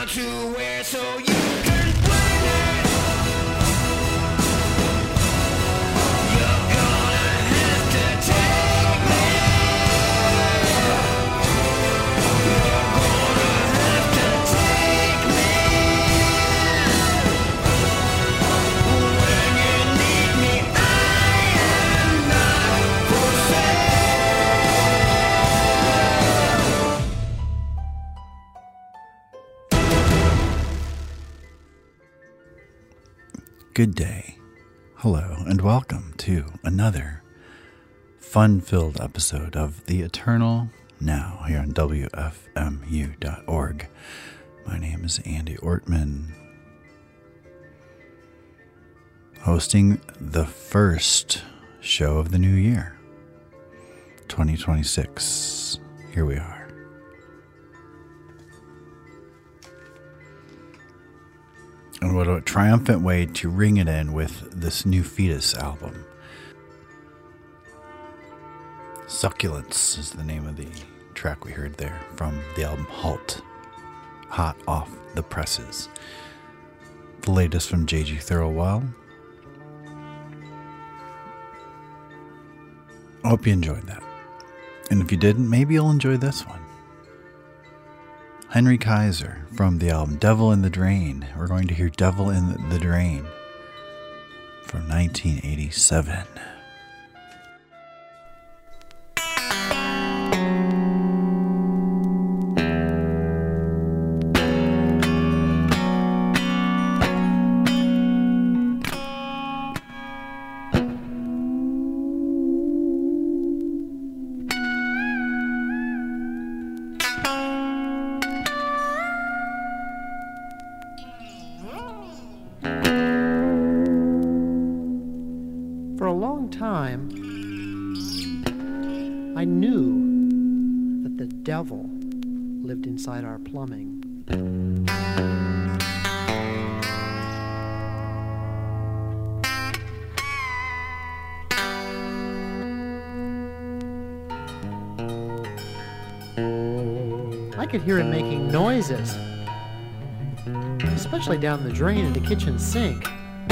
want to wear so you can blame it. You're gonna have to take me. You're gonna have to take me. When you need me, I am not for Good day, hello, and welcome to another fun-filled episode of The Eternal Now here on WFMU.org. My name is Andy Ortman, hosting the first show of the new year, 2026. Here we are. And what a triumphant way to ring it in with this new Fetus album. Succulence is the name of the track we heard there from the album Halt, hot off the presses. The latest from J.G. Thirlwell. I hope you enjoyed that. And if you didn't, maybe you'll enjoy this one. Henry Kaiser from the album Devil in the Drain. We're going to hear Devil in the Drain from 1987. I knew that the devil lived inside our plumbing. I could hear him making noises, especially down the drain in the kitchen sink.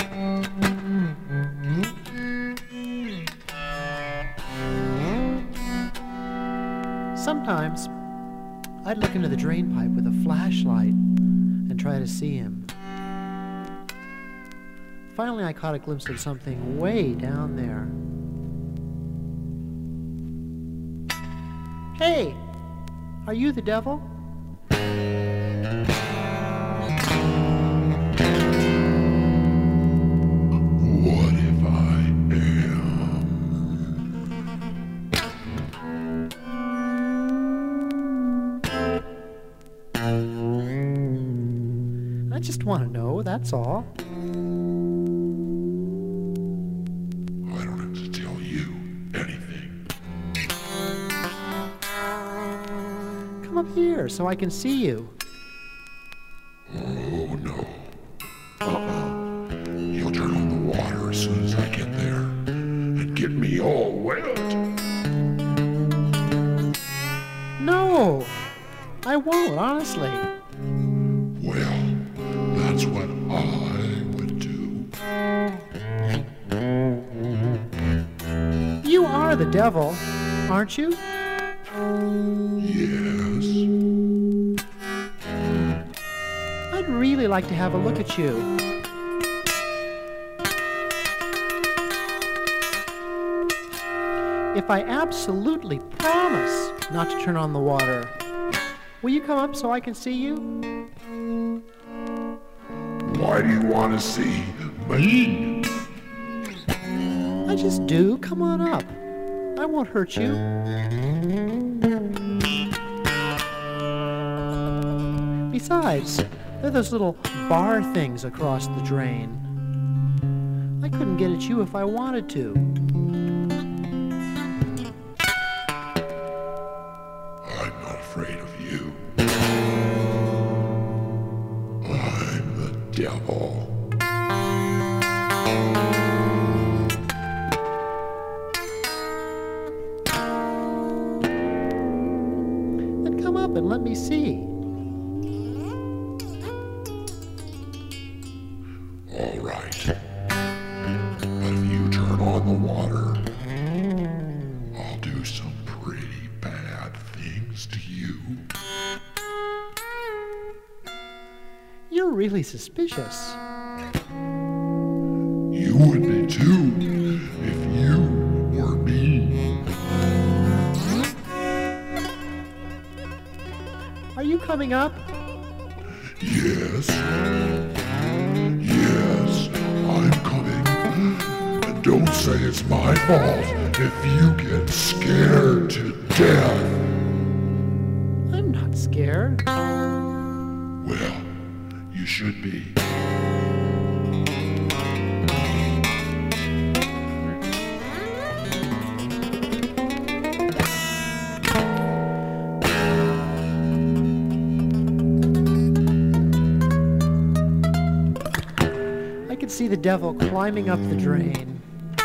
Sometimes, I'd look into the drain pipe with a flashlight and try to see him. Finally, I caught a glimpse of something way down there. Hey, are you the devil? What if I am? I just want to know, that's all. I don't have to tell you anything. Come up here so I can see you. Oh no. He'll turn on the water as soon as I get there and get me all wet. No, I won't, honestly. Well, that's what I would do. You are the devil, aren't you? Yes. I'd really like to have a look at you. If I absolutely promise not to turn on the water, will you come up so I can see you? Why do you want to see me? I just do. Come on up. I won't hurt you. Besides, there are those little bar things across the drain. I couldn't get at you if I wanted to. I'm not afraid of you. I'm the devil. Then come up and let me see. You're really suspicious. You would be too if you were me. Are you coming up? Yes. Yes, I'm coming. And don't say it's my fault if you get scared to death. I'm not scared. Well, you should be. I could see the devil climbing up the drain.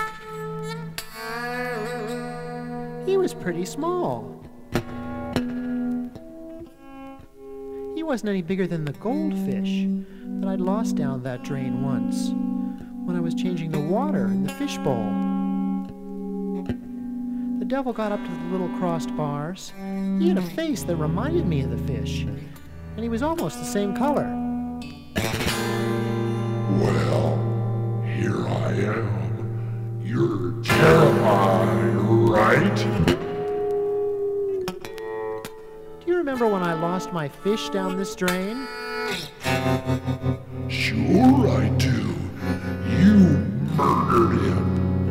He was pretty small. He wasn't any bigger than the goldfish that I'd lost down that drain once when I was changing the water in the fishbowl. The devil got up to the little crossed bars. He had a face that reminded me of the fish, and he was almost the same color. Well, here I am. You're terrified, right? Do you remember when I lost my fish down this drain? Sure I do. You murdered him.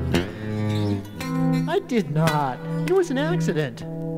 I did not. It was an accident.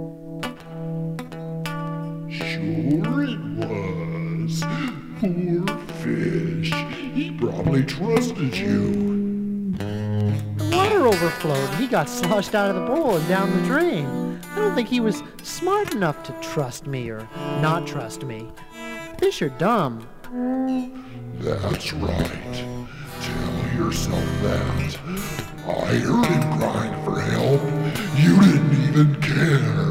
Sure it was. Poor fish. He probably trusted you. The water overflowed and he got sloshed out of the bowl and down the drain. I don't think he was smart enough to trust me or not trust me. Fish are dumb. That's right. Tell yourself that. I heard him crying for help. You didn't even care.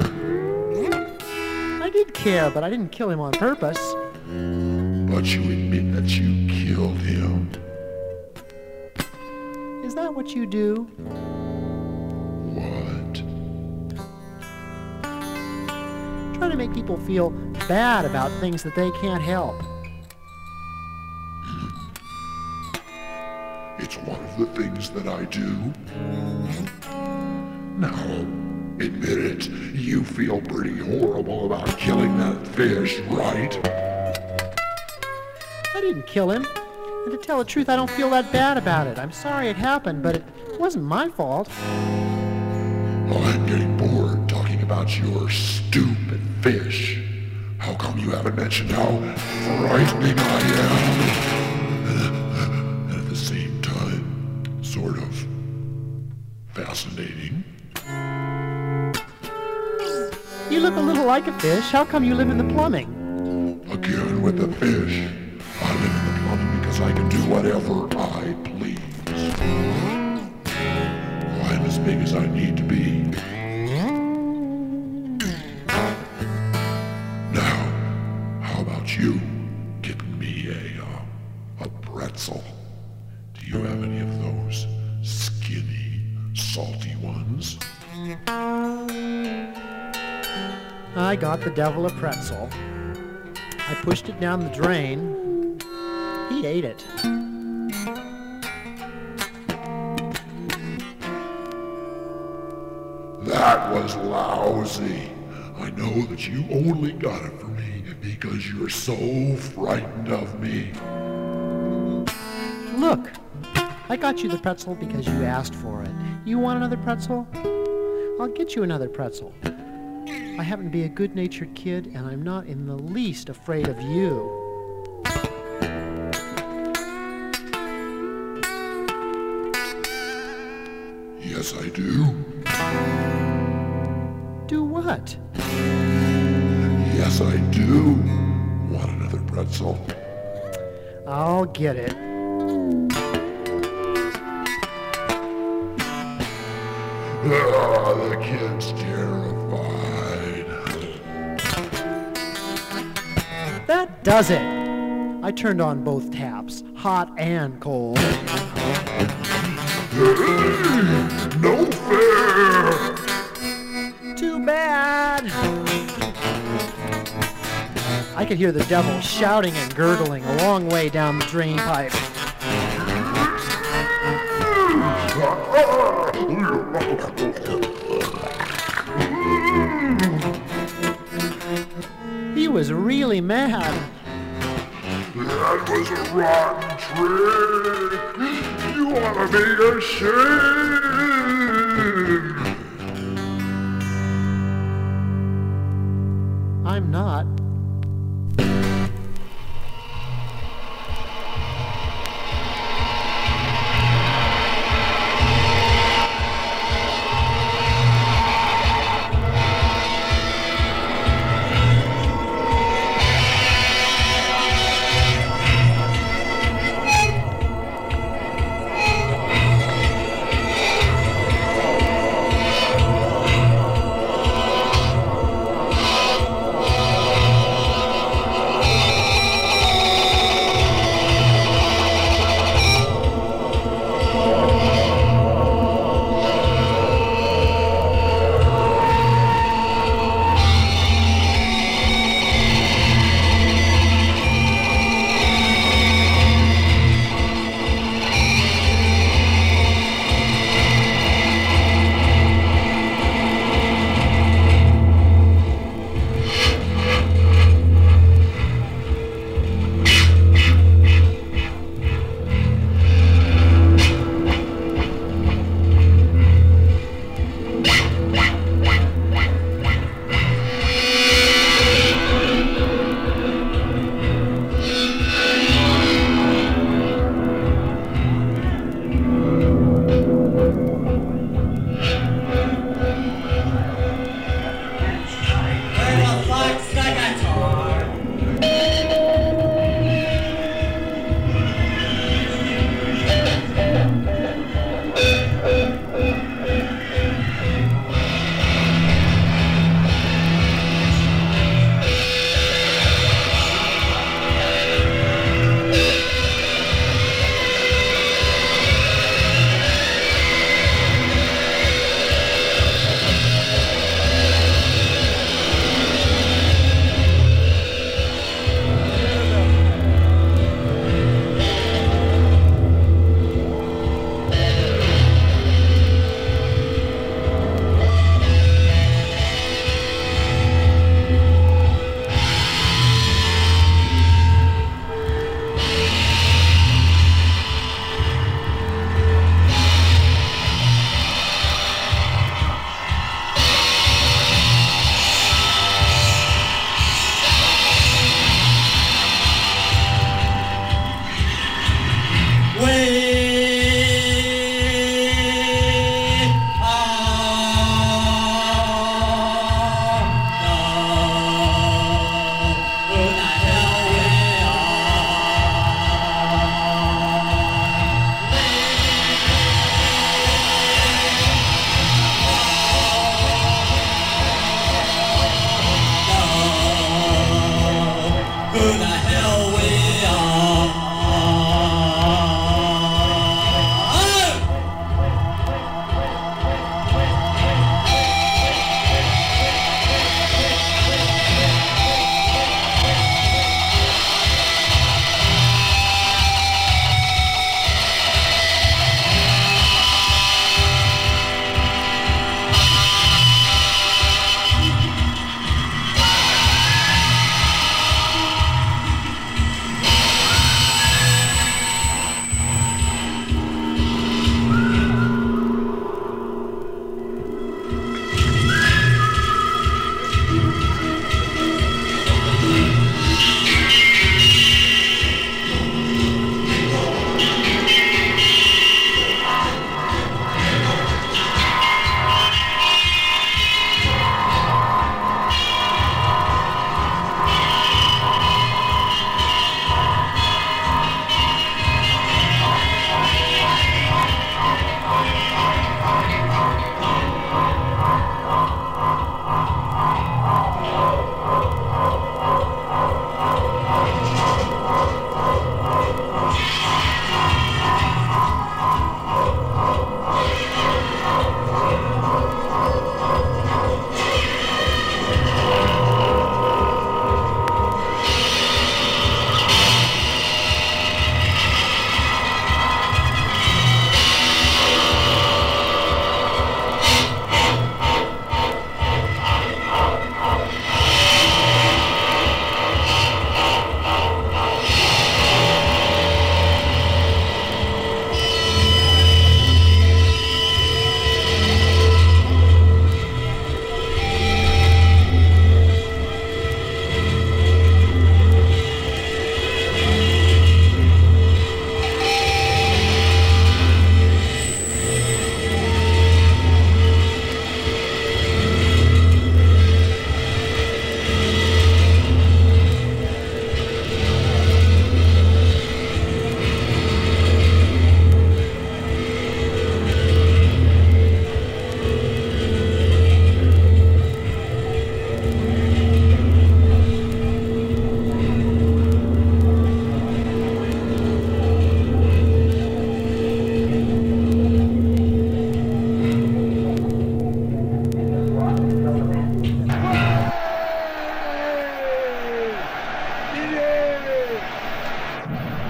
I did care, but I didn't kill him on purpose. But you admit that you killed him. Is that what you do? What? Try to make people feel bad about things that they can't help. It's one of the things that I do. Now, admit it, you feel pretty horrible about killing that fish, right? I didn't kill him. And to tell the truth, I don't feel that bad about it. I'm sorry it happened, but it wasn't my fault. I'm getting bored talking about your stupid fish. How come you haven't mentioned how frightening I am? And at the same time, sort of fascinating. You look a little like a fish. How come you live in the plumbing? Again with the fish. I live in the plumbing because I can do whatever I please. I'm as big as I need to be. Now, how about you getting me a pretzel? Do you have any of those skinny, salty ones? I got the devil a pretzel. I pushed it down the drain. He ate it. That was lousy. I know that you only got it for me because you're so frightened of me. Look, I got you the pretzel because you asked for it. You want another pretzel? I'll get you another pretzel. I happen to be a good-natured kid, and I'm not in the least afraid of you. Yes, I do. Do what? Yes, I do. Want another pretzel? I'll get it. The kid's terrified. That does it. I turned on both taps, hot and cold. Hey, no fair! Too bad. I I could hear the devil shouting and gurgling a long way down the drain pipe. He was really mad. That was a rotten trick. You ought to be ashamed. I'm not.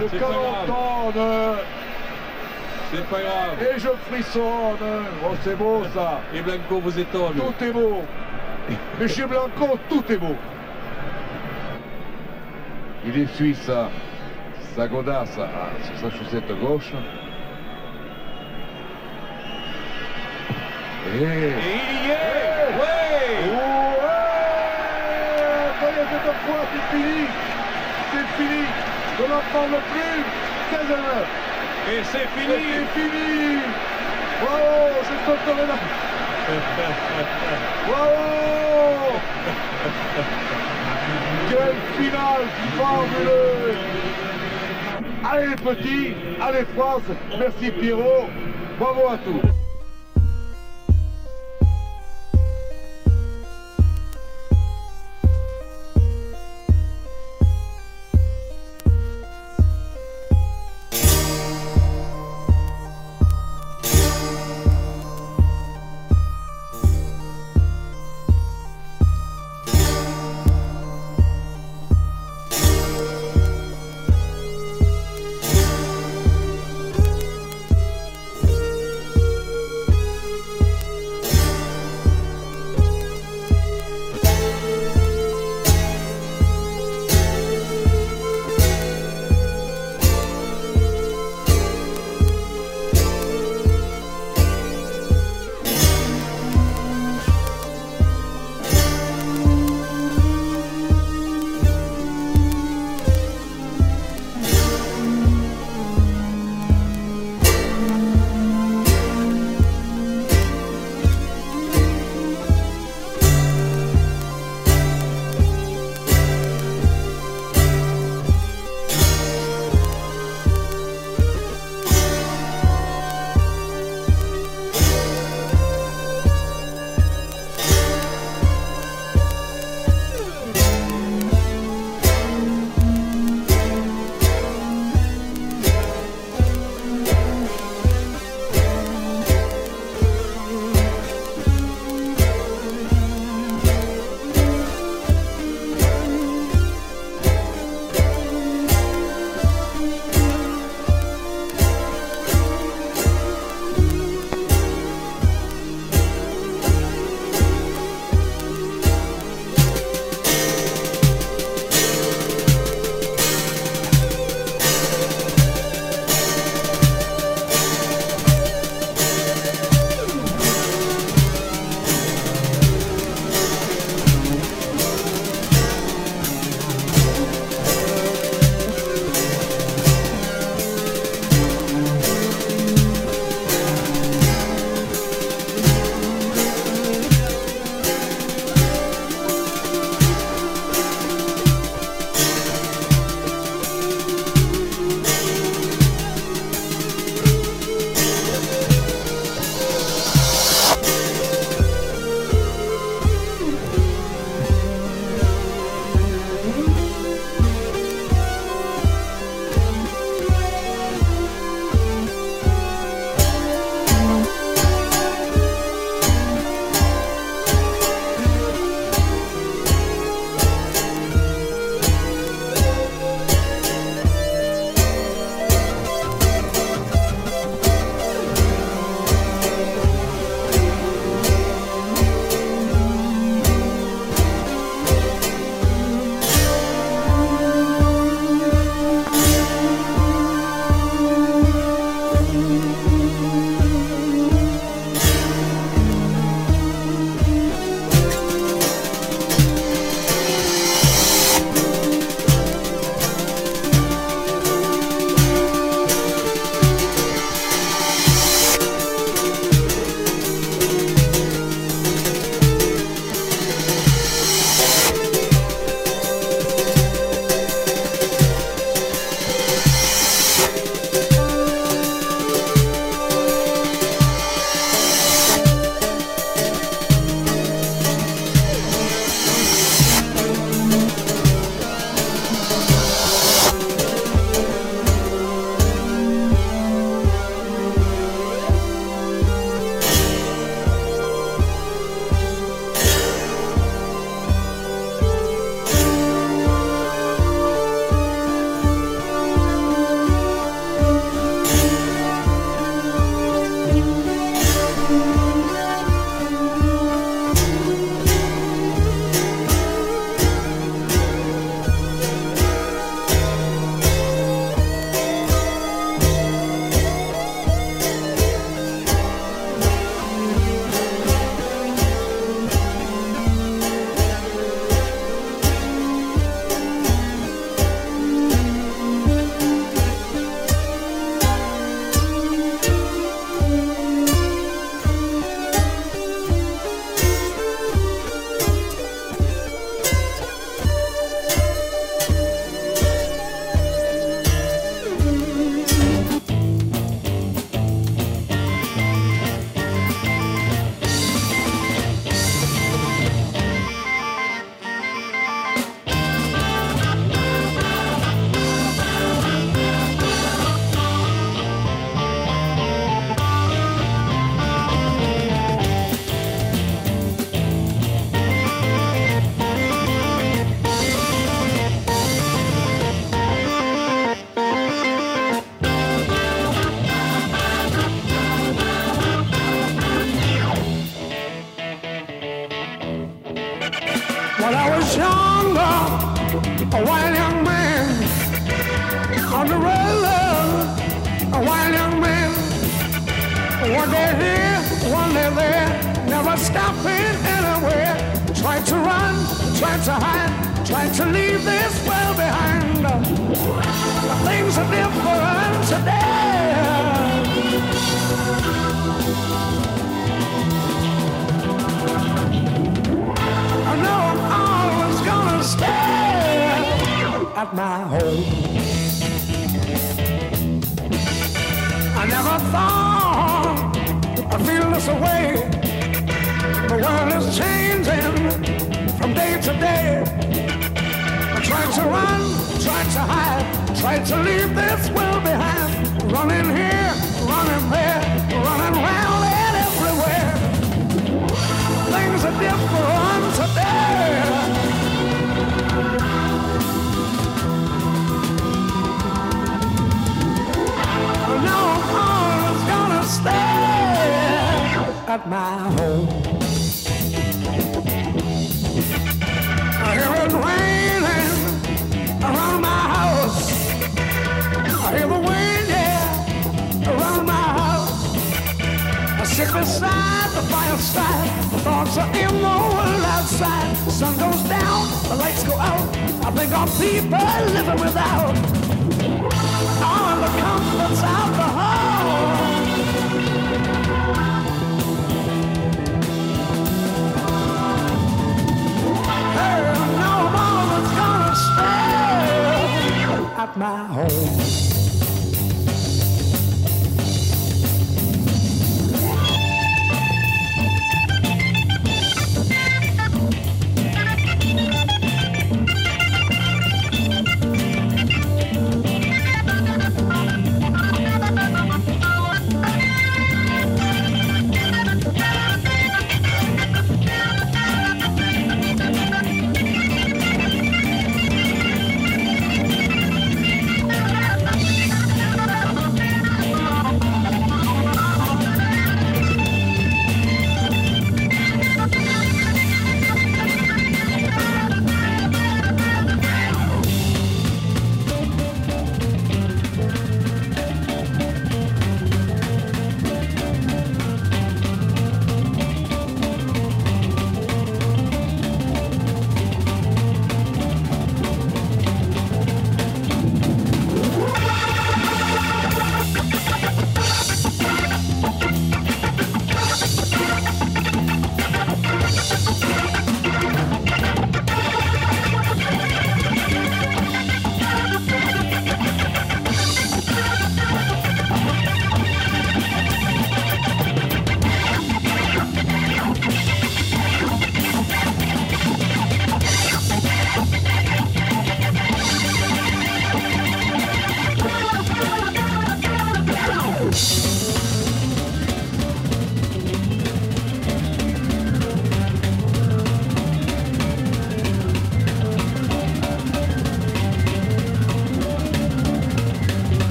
Je C'est pas grave. calentonne C'est pas grave. et je frissonne. Oh, c'est beau ça. Et Blanco vous étonne. Tout est beau. Monsieur Blanco, tout est beau. Il essuie sa godasse sur sa chaussette gauche. Et il y est. Ouais. Ça y est, cette fois, c'est fini. C'est fini. Je n'en parle plus. 15 à 9. Et c'est fini. C'est fini. Bravo, je sauterai là. Bravo. Quelle finale fabuleuse. Allez les petits, allez France, merci Pierrot, bravo à tous. on the road, a wild young man. One day here, one day there, never stopping anywhere. Tried to run, tried to hide, tried to leave this world behind. But things are different today. I know I'm always gonna stay at my home. I never thought I'd feel this way. The world is changing from day to day. I tried to run, tried to hide, tried to leave this world behind. Running here, running there, running round and everywhere. Things are different today. Now I'm always gonna stay at my home. I hear it raining around my house. I hear the wind, yeah, around my house. I sit beside the fireside. The thoughts are in the world outside. The sun goes down, the lights go out. I think of people living without all the comforts of the home. Hey, now I'm always gonna stay at my home.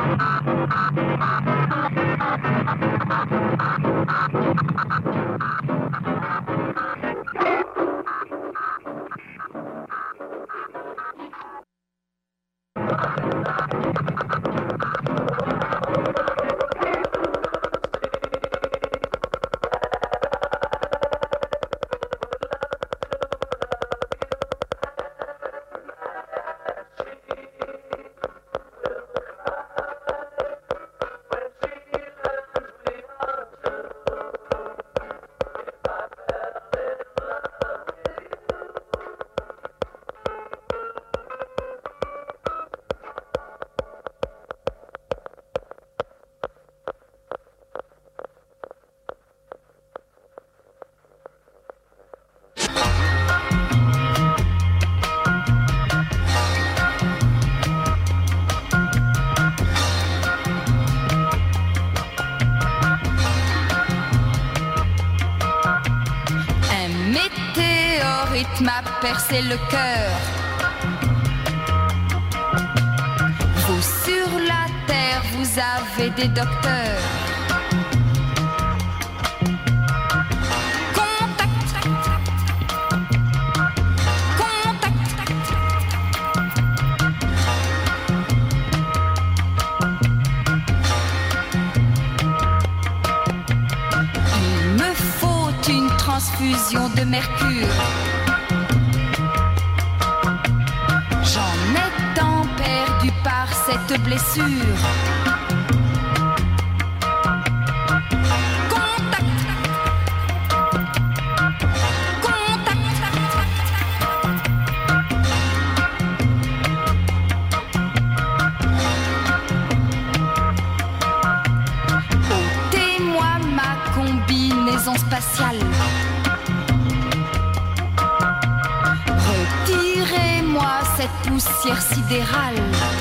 M'a percé le cœur. Vous sur la terre, vous avez des docteurs. Contact, contact. Il me faut une transfusion de mercure. Par cette blessure. Contact, contact. Ôtez-moi ma combinaison spatiale. Retirez-moi cette poussière sidérale.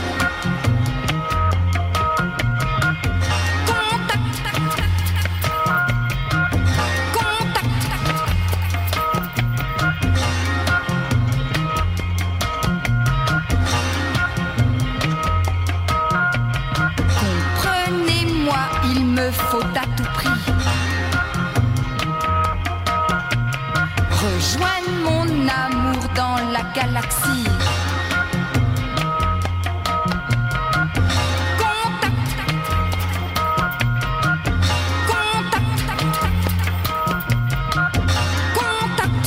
Faut à tout prix rejoindre mon amour dans la galaxie. Contact, contact, contact,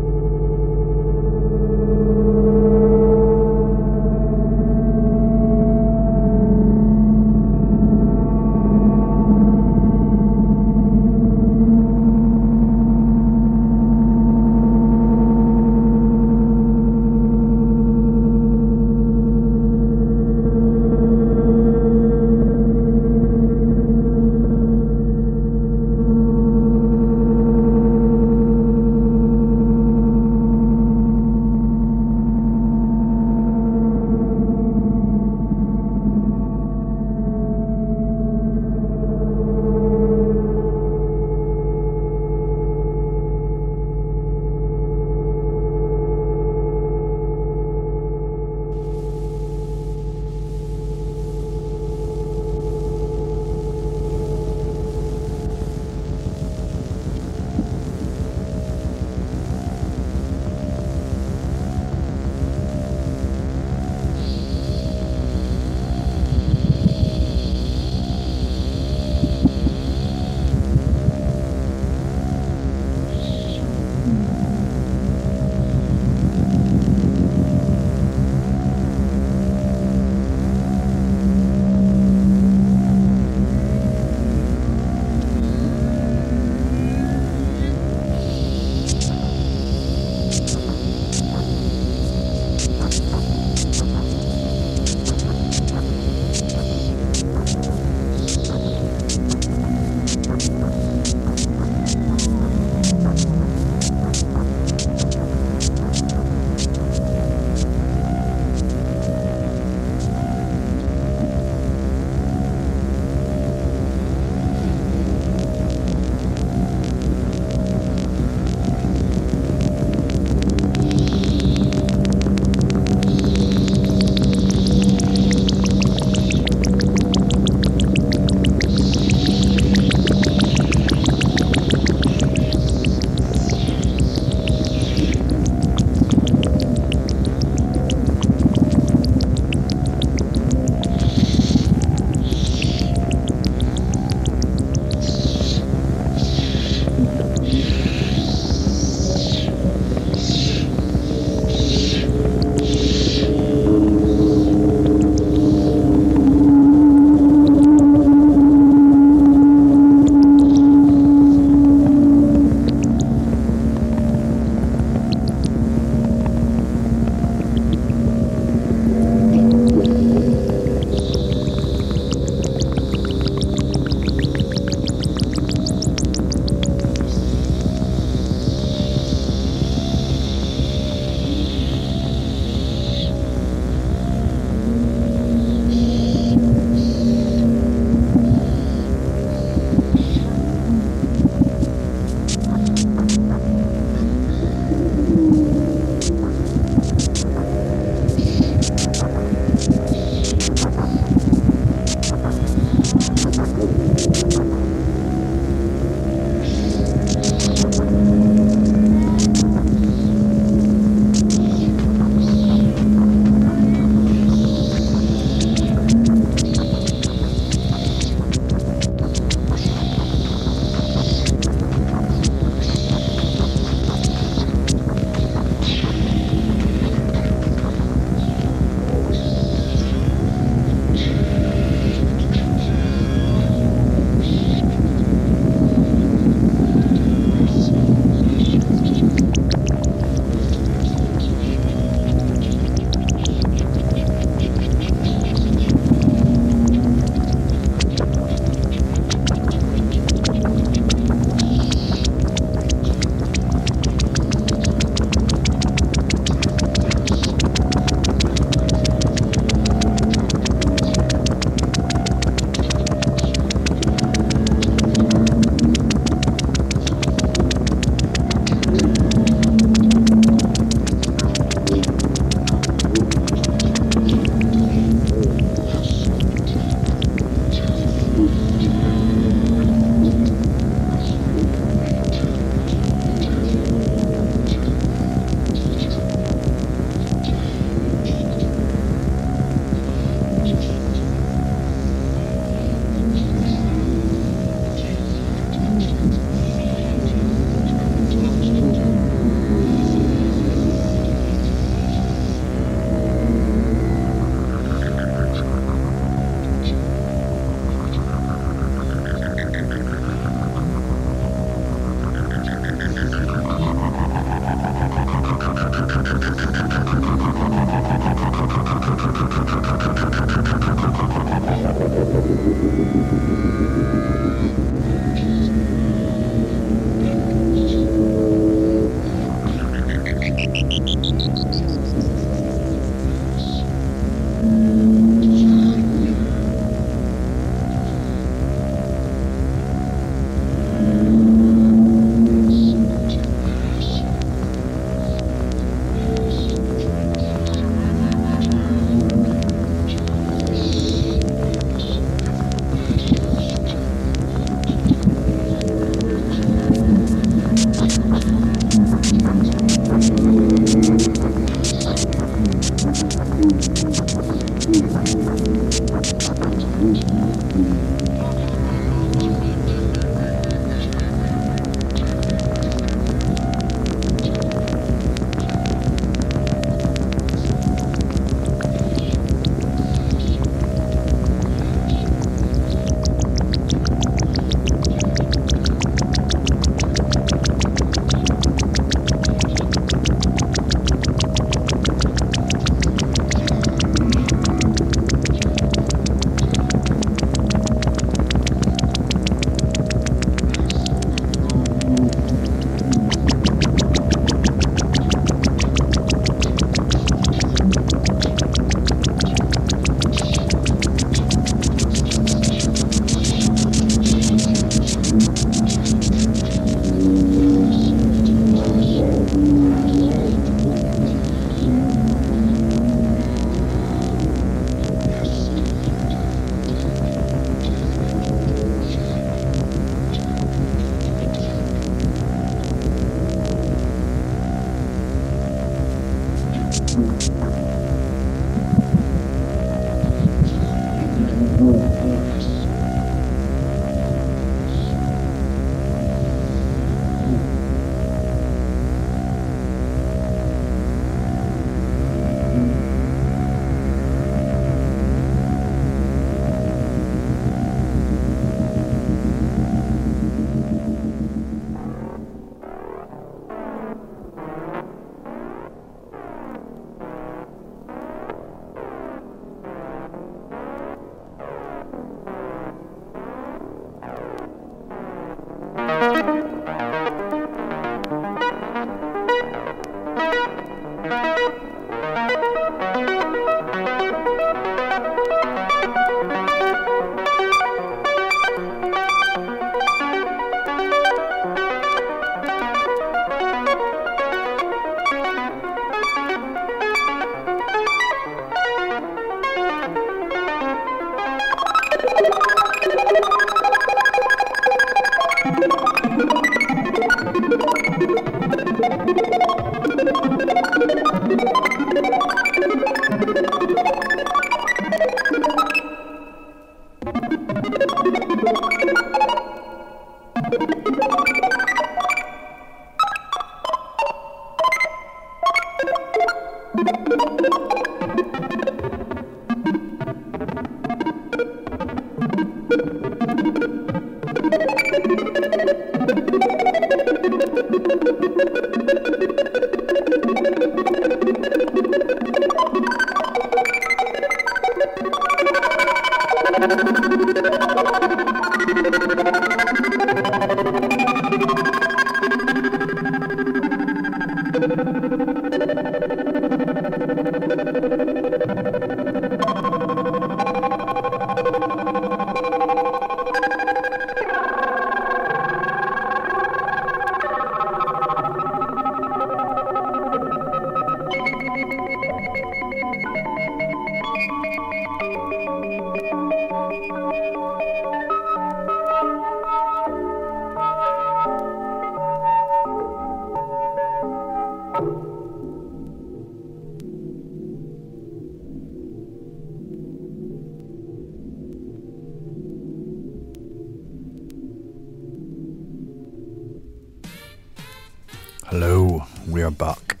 Hello, we are back.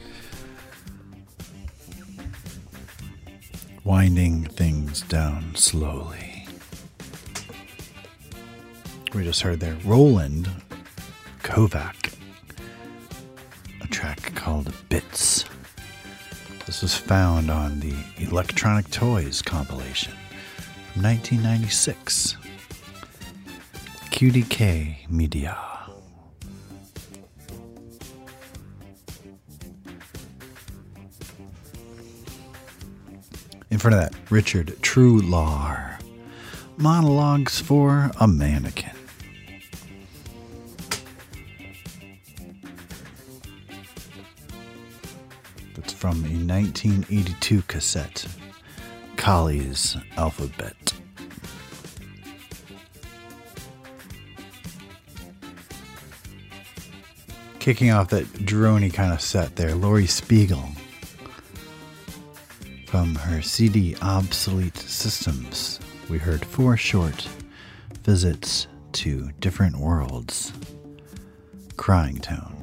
Winding things down slowly. We just heard there Roland Kovac, a track called Bits. This was found on the Electronic Toys compilation from 1996. QDK Media. In front of that, Richard Trular, Monologues for a Mannequin. That's from a 1982 cassette, Kali's Alphabet. Kicking off that droney kind of set there, Laurie Spiegel. From her CD Obsolete Systems, we heard 4 short visits to different worlds. Crying Tone.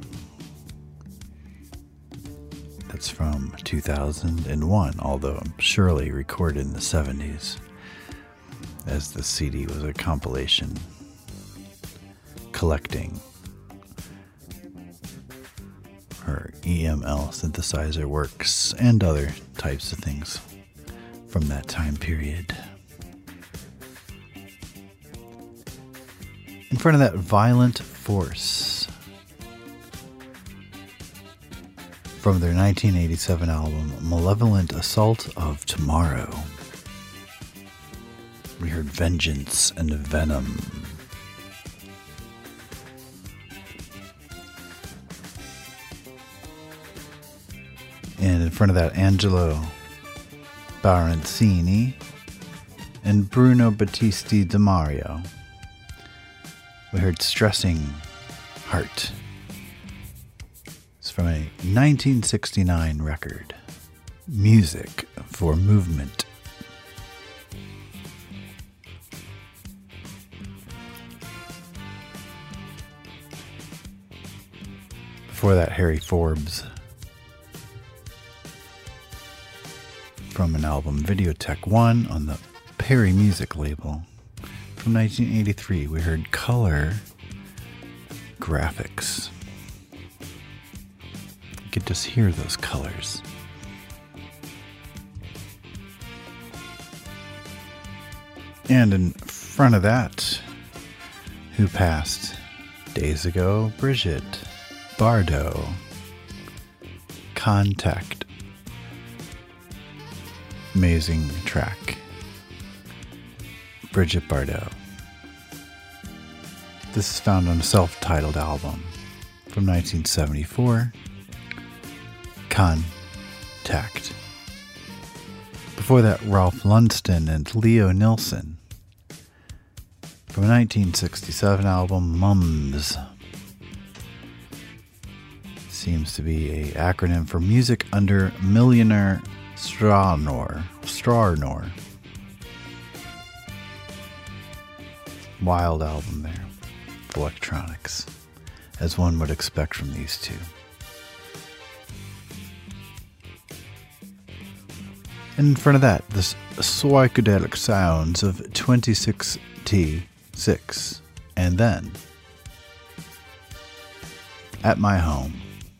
That's from 2001, although surely recorded in the 70s, as the CD was a compilation collecting her EML synthesizer works and other types of things from that time period. In front of that, Violent Force from their 1987 album Malevolent Assault of Tomorrow. We heard Vengeance and Venom. And in front of that, Angelo Baroncini and Bruno Battisti de Mario. We heard Stressing Heart. It's from a 1969 record, Music for Movement. Before that, Harry Forbes. From an album Videotech 1 on the Perry Music label. From 1983, we heard Color Graphics. You could just hear those colors. And in front of that, who passed days ago, Brigitte Bardot. Contact. Amazing track. Brigitte Bardot. This is found on a self-titled album from 1974, Contact. Before that, Ralph Lunston and Leo Nilsson from a 1967 album, Mums. Seems to be an acronym for Music Under Millionaire Strawnor. Wild album there. Electronics, as one would expect from these two. And in front of that, the psychedelic sounds of 26T6. And then, At My Home.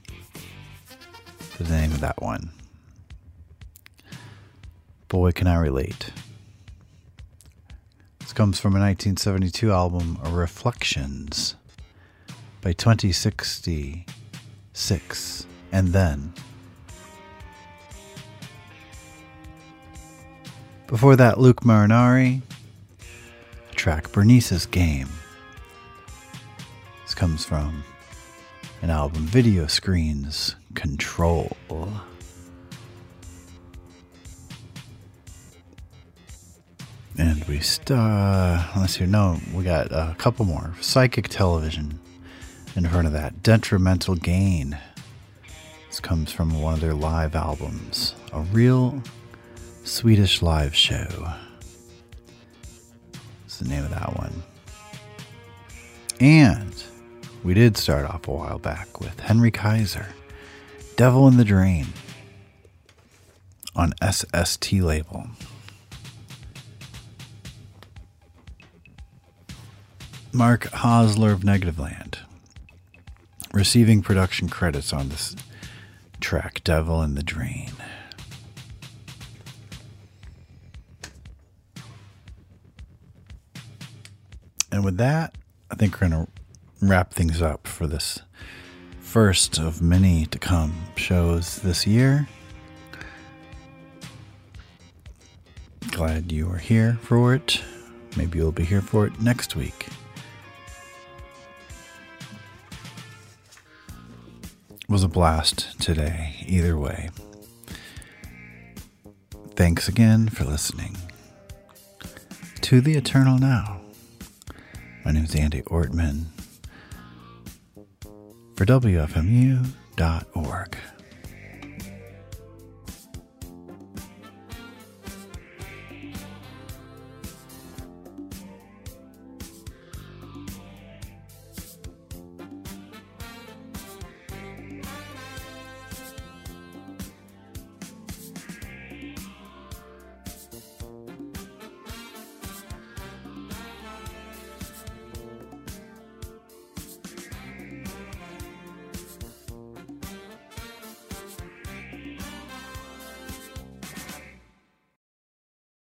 The name of that one. Boy, Can I Relate. This comes from a 1972 album, Reflections, by 2066. And then, before that, Luke Marinari, track Bernice's Game. This comes from an album, Video Screens, Control. And we let's see, no, we got a couple more. Psychic Television in front of that. Detrimental Gain. This comes from one of their live albums. A Real Swedish Live Show. That's the name of that one. And we did start off a while back with Henry Kaiser, Devil in the Drain, on SST label. Mark Hosler of Negativland, receiving production credits on this track, Devil in the Drain. And with that, I think we're going to wrap things up for this first of many to come shows this year. Glad you are here for it. Maybe you'll be here for it next week. It was a blast today, either way. Thanks again for listening to The Eternal Now. My name is Andy Ortman for WFMU.org.